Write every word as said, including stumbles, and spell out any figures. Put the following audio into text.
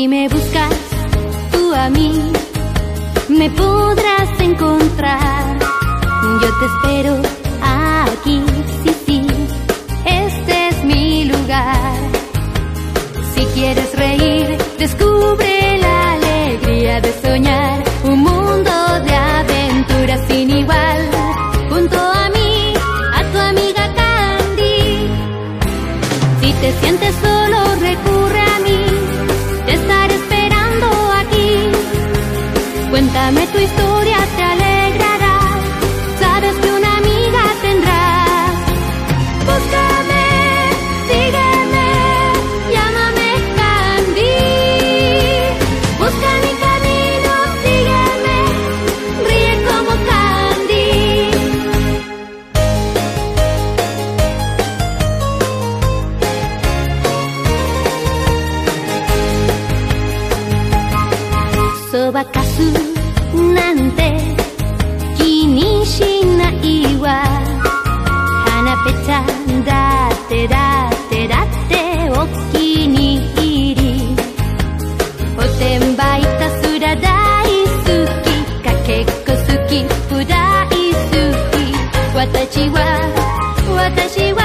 me buscas tú a mí, me podrás encontrar. Yo te espero aquí, sí, sí, este es mi lugar. Si quieres reír, descubre la alegría de soñar un mundo de aventuras sin igual. Junto a mí, a tu amiga Candy. Si te sientes solo, recurre a mí, te estaré esperando aquí. Cuéntame tu historia, te alegrará, sabes que una amiga tendrás. Búscame, sígueme, llámame Candy. Busca mi camino, sígueme, ríe como Candy. Sobakasu nante気にしないわ。花ぺちゃんだってだってだってお気に入り。おてんばいたすら大好き、かけっこ好き、大好き。私は私は